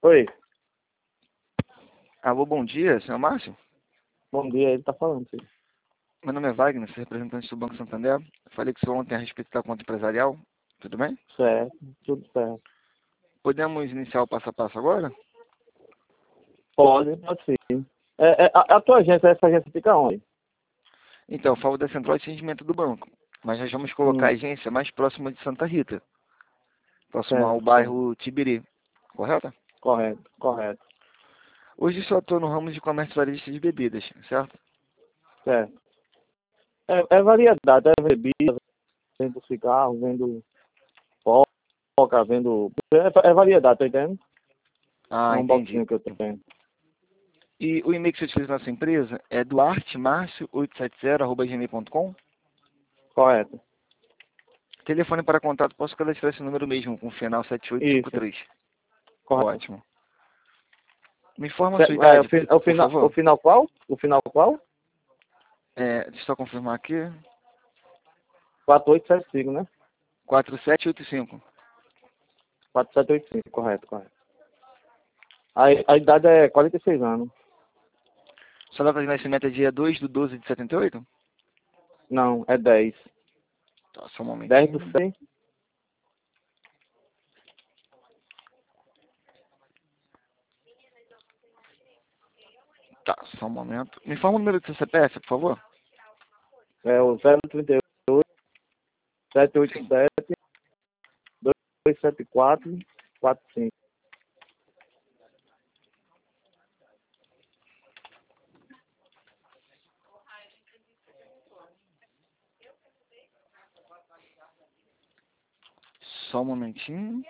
Oi, Alô, bom dia, senhor Márcio. bom dia, ele tá falando, filho. Meu nome é Wagner, sou representante do Banco Santander. Falei com o senhor ontem a respeito da conta empresarial. Tudo bem? Certo, tudo certo. Podemos iniciar o passo a passo agora? Pode sim. A tua agência, essa agência fica onde? Então, eu falo da central de atendimento do banco, mas nós vamos colocar a Hum, agência mais próxima de Santa Rita, próximo ao certo, certo. bairro Tibiri, correto? Correto, correto, Hoje só estou no ramo de comércio varejista de bebidas, certo? certo. É variedade, é bebida, vendo cigarro, vendo coca, vendo... É variedade, tá entendendo? É Ah, um entendi. boxinho que eu tenho. E o e-mail que você utiliza na sua empresa é duartemarcio870@gmail.com? Correto. Telefone para contato, posso cadastrar esse número mesmo, com o final Isso, 7853. correto. Ótimo. Me informa a sua idade, por O favor. final qual? O final qual? Deixa eu só confirmar aqui. 4875, né? 4785. 4785, correto, correto. A idade é 46 anos. Sua data de nascimento é dia 2/12 de 78? Não, é 10. Tá, só um 10 do momentinho. 100. Tá, só um momento. Me informa o número do seu CPF, por favor. É o 038 Sim. 787 274 45. Só um momentinho.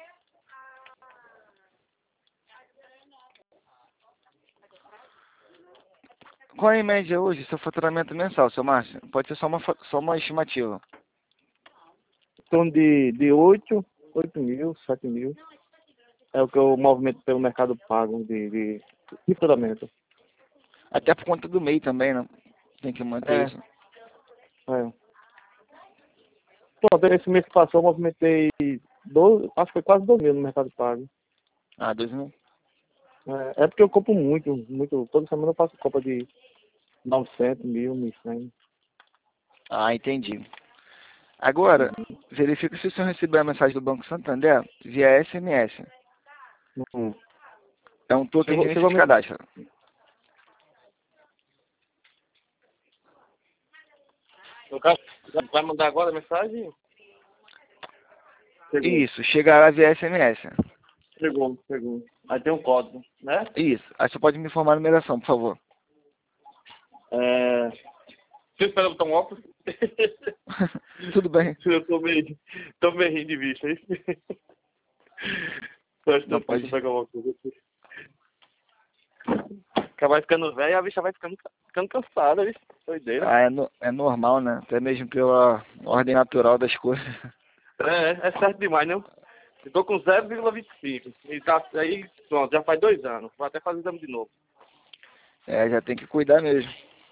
Qual é em média hoje seu faturamento mensal, seu Márcio? Pode ser só uma estimativa. Em torno de 8 mil, 7 mil. É o que eu movimento pelo mercado pago de faturamento. Até por conta do MEI também, né? Tem que manter É, isso. é. Pronto, esse mês que passou eu movimentei 12, acho que foi quase 2 mil no mercado pago. Ah, 2 mil. É porque eu compro muito. Toda semana eu faço compra de 900 mil, 1.100. Ah, entendi. Agora, verifique se o senhor recebeu a mensagem do Banco Santander via SMS. Hum. É um token de início Chegou a de me... cadastro. No caso, vai mandar agora a mensagem? Chegou. Isso, chegará via SMS. Chegou. Aí tem um código, né? Isso. Aí você pode me informar a numeração, por favor. Você espera botar um óculos? Tudo bem. Eu tô meio rindo de vista, hein? Presta Não atenção, deixa eu pode. pegar o óculos aqui. Vai ficando velho, a bicha vai ficando cansada, viu? Doideira. Ah, é normal, né? Até mesmo pela ordem natural das coisas. É certo demais, não? Eu tô com 0,25. E tá aí, pronto, já faz 2 anos. Vou até fazer exame de novo. É, já tem que cuidar mesmo.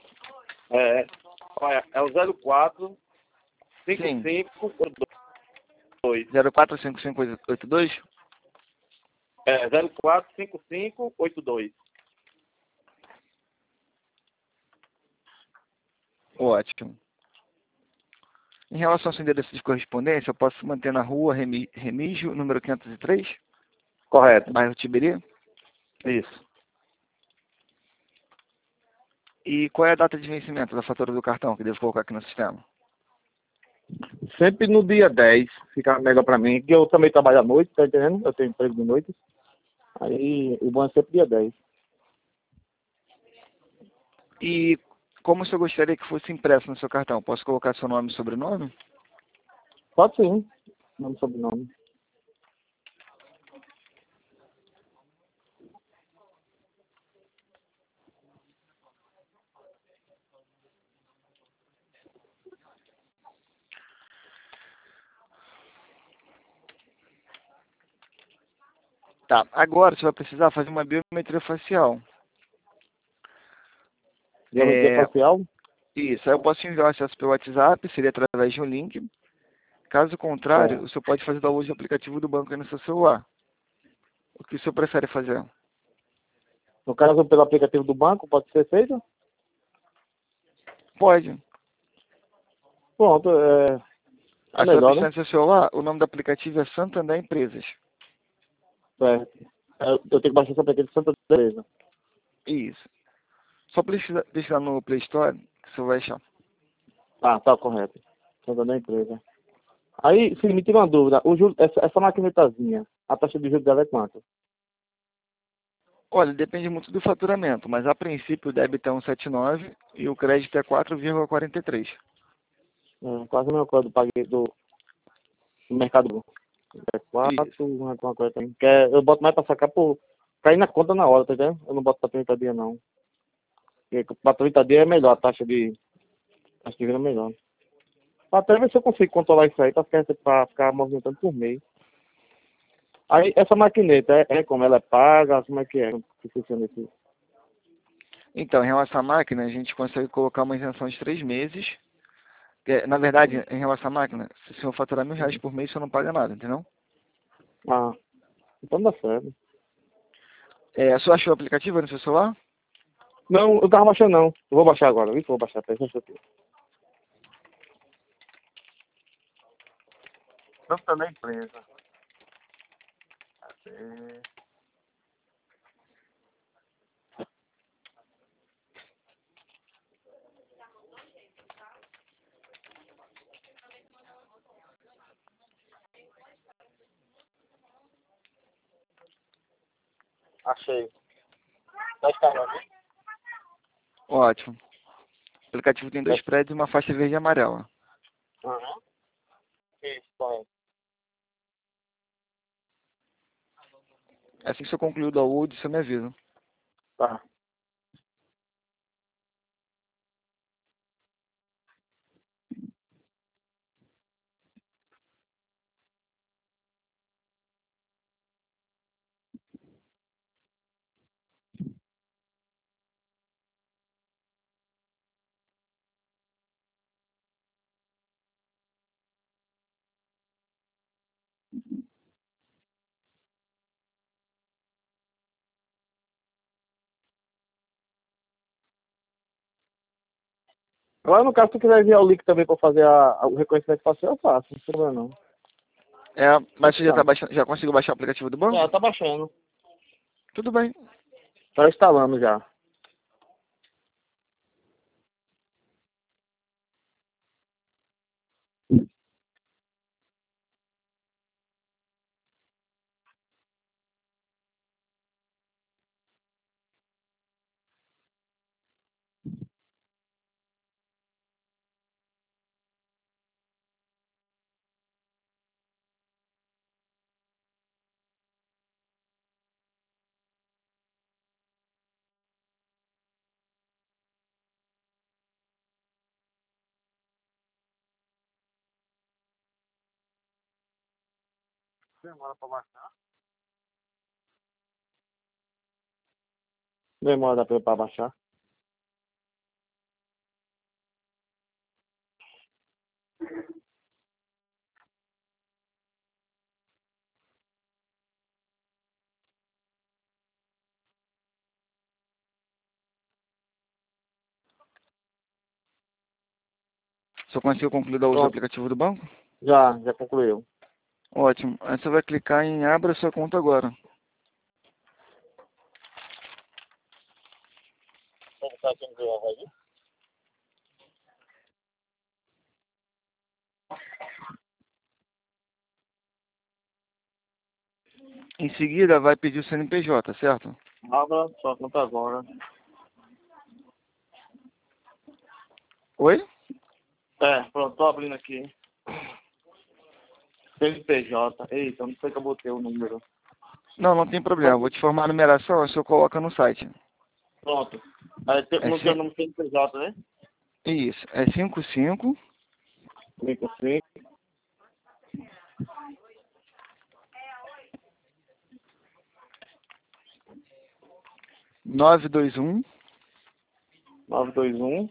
Olha, é o 04 Sim. 5582. 045582? É, 045582. Ótimo. Em relação ao seu endereço de correspondência, eu posso manter na rua Remígio, número 503, Correto. bairro Tiberi? Isso. E qual é a data de vencimento da fatura do cartão que devo colocar aqui no sistema? Sempre no dia 10 fica melhor pra mim. Porque eu também trabalho à noite, tá entendendo? Eu tenho emprego de noite. Aí o bom é sempre dia 10. E como o senhor gostaria que fosse impresso no seu cartão? Posso colocar seu nome e sobrenome? Pode sim. Nome e sobrenome. Tá, agora você vai precisar fazer uma biometria facial. Geometria facial? Isso, aí eu posso te enviar o acesso pelo WhatsApp, seria através de um link. Caso contrário, Certo. o senhor pode fazer download do aplicativo do banco aí no seu celular. O que o senhor prefere fazer? No caso, pelo aplicativo do banco, pode ser feito? Pode. Pronto, A sua melhor, né? pista no seu celular, o nome do aplicativo é Santander Empresas. Certo. Eu tenho que baixar esse aplicativo de Santa Teresa. Isso. Só pesquisar no Play Store que você vai achar. Tá correto. Santa da empresa. Aí, sim, me tira uma dúvida. Essa maquinetazinha, a taxa de juros dela é quanto? Olha, depende muito do faturamento, mas a princípio o débito é 1,79 e o crédito é 4,43. Quase a mesma coisa do paguei do mercado. É Isso. 4, uma coisa também. Eu boto mais pra sacar por cair na conta na hora, tá entendendo? Eu não boto pra 30 dias, não. Porque pra 30 dias é melhor, a taxa de juros é melhor. Até ver se eu consigo controlar isso aí pra ficar movimentando por mês. Aí, essa maquineta, como? Ela é paga? Como é que é? Que funciona isso? Então, em relação à máquina, a gente consegue colocar uma isenção de 3 meses. Na verdade, em relação à máquina, se o senhor faturar R$ 1.000 por mês, o senhor não paga nada, entendeu? Ah, então dá certo. O senhor achou o aplicativo no seu celular? Não, eu tava baixando não. Eu vou baixar agora, viu? Vou baixar, deixa eu aqui. Santa da empresa. Achei. Tá instalando, hein? Ótimo. O aplicativo tem 2 prédios e uma faixa verde e amarela. Aham. Isso, correto. Assim que o senhor concluir o download, o senhor me avisa. Tá. Agora, no caso, se tu quiser enviar o link também pra fazer o reconhecimento facial, eu faço. Não tem problema não. Mas você já, Tá. já conseguiu baixar o aplicativo do banco? Já, tá baixando. Tudo bem. Tá instalando já. Demora pra baixar. Demora pra baixar. O senhor conseguiu concluir o download do Pronto. aplicativo do banco? Já concluiu. Ótimo. Aí você vai clicar em Abra sua conta agora. Como tá aqui no jogo aí? Em seguida, vai pedir o CNPJ, certo? Abra sua conta agora. Oi? Pronto, tô abrindo aqui. CNPJ. Eita, não sei que eu botei o número. Não, não tem problema. Vou te formar a numeração, o senhor coloca no site. Pronto. Aí É não tem o nome CNPJ, né? Isso. É 55 55 921 921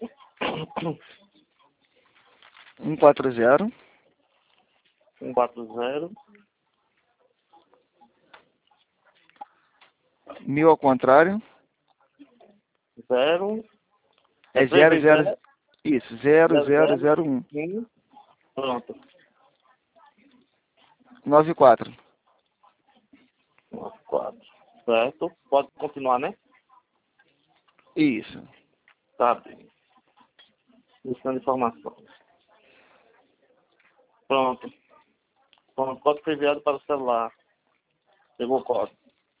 140 140 1000 ao contrário. 0. É 00. Isso, 0001. Pronto. 94. 4. Certo. Pode continuar, né? Isso. Tá bem. Buscando informações. Pronto. Pronto. Código foi enviado para o celular. Pegou o código.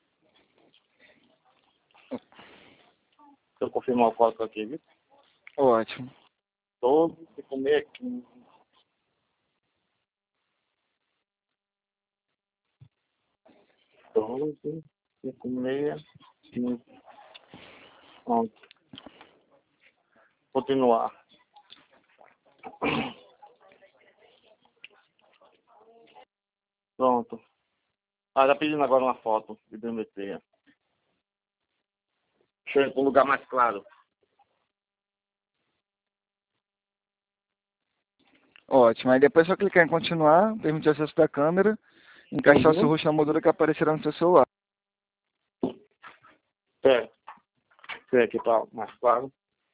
Deixa eu confirmar o código aqui, viu? Ótimo. 12, 56, 12, 56, 15. Pronto. Continuar. Pronto. Ah, tá pedindo agora uma foto de biometria. Deixa eu ir para um lugar mais claro. Ótimo. Aí depois é só clicar em continuar, permitir acesso da câmera, encaixar o seu rosto na moldura que aparecerá no seu celular. Certo. Deixa eu ir aqui para mais claro.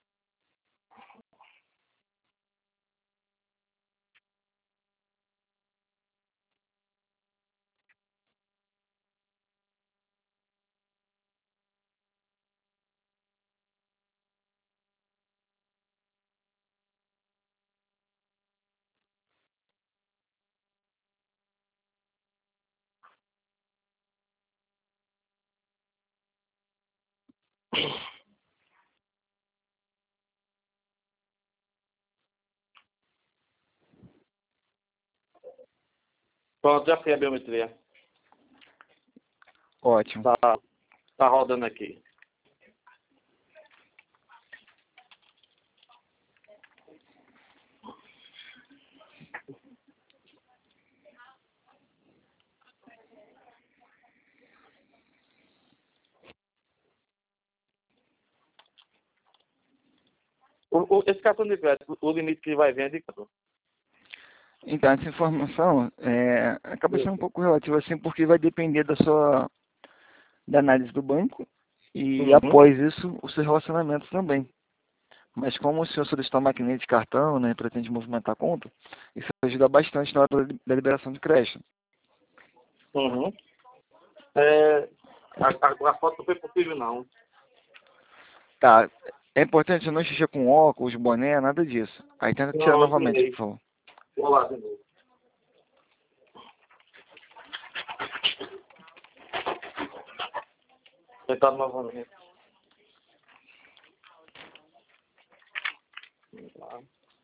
Pronto, já fiz a biometria. Ótimo. Tá rodando aqui. Esse cartão de crédito, o limite que vai vir é de quanto? Então, essa informação acaba sendo um pouco relativa assim, porque vai depender da análise do banco e após isso o seu relacionamento também. Mas como o senhor solicitou a maquininha de cartão, né, pretende movimentar a conta, isso ajuda bastante na hora da liberação de crédito. Uhum. A foto não foi possível, não. Tá. É importante não xixi com óculos, boné, nada disso. Aí tenta tirar Não, eu novamente, terminei. por favor. Vou lá de novo. Tentar novamente. Vamos lá.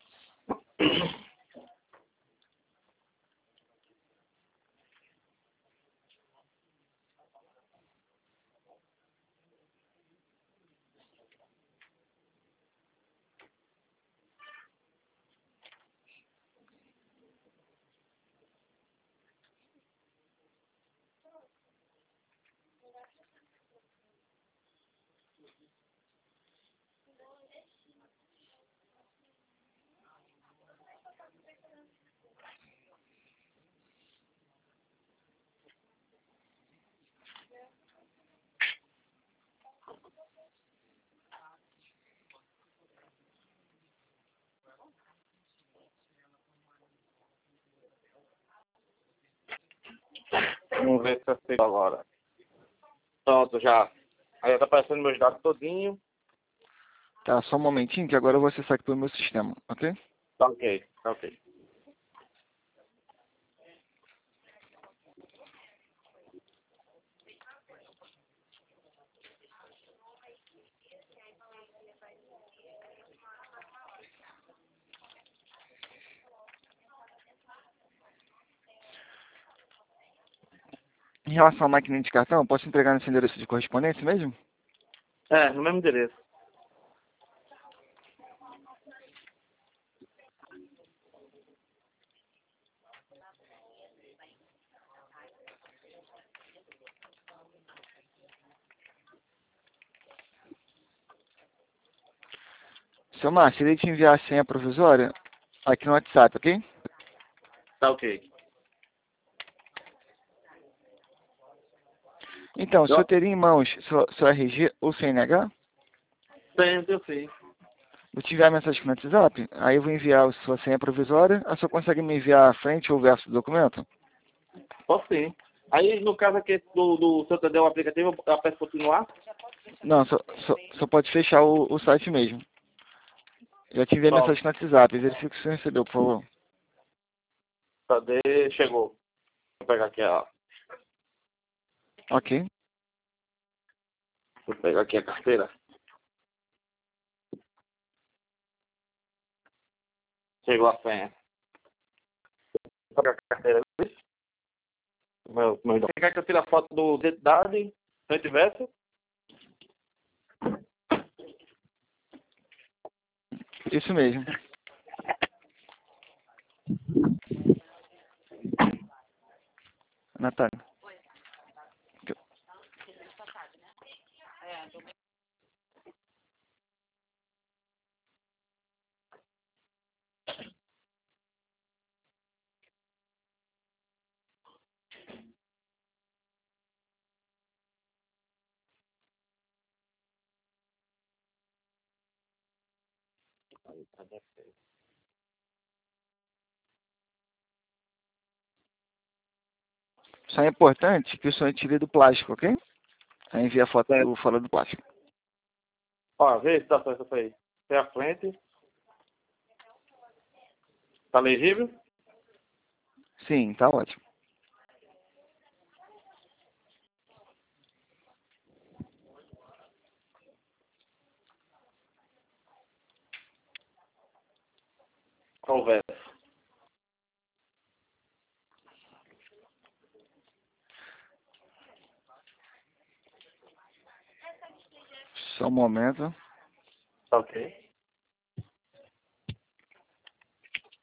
Vamos ver se aceita agora. Pronto, já. Aí tá aparecendo meus dados todinho. Tá, só um momentinho que agora eu vou acessar aqui pelo meu sistema, ok? Tá ok, tá ok. Em relação à máquina de cartão, eu posso entregar nesse endereço de correspondência mesmo? No mesmo endereço. Seu Márcio, irei te enviar a senha provisória aqui no WhatsApp, ok? Tá ok. Então, o senhor teria em mãos seu RG ou CNH? Tenho, sim. Vou te enviar a mensagem aqui no WhatsApp, aí eu vou enviar a sua senha provisória, a senhora consegue me enviar a frente ou o verso do documento? Posso sim. Aí, no caso aqui do Santander, o aplicativo, eu peço continuar? Não, só pode fechar o site mesmo. Já te enviei a Pronto. mensagem no WhatsApp, verifique se você recebeu, por favor. Cadê? Chegou. Vou pegar aqui Ok. Vou pegar aqui a carteira. Chegou a senha. Vou pegar a carteira. Você quer que eu tire a foto do identidade, frente e verso? Isso mesmo. Natália. Só é importante que o senhor tire do plástico, ok? Aí envia a foto Certo. fora do plástico. Ó, vê se tá certo isso aí. Tem a frente. Tá legível? Sim, tá ótimo. Qual o verso? Só um momento. Tá ok.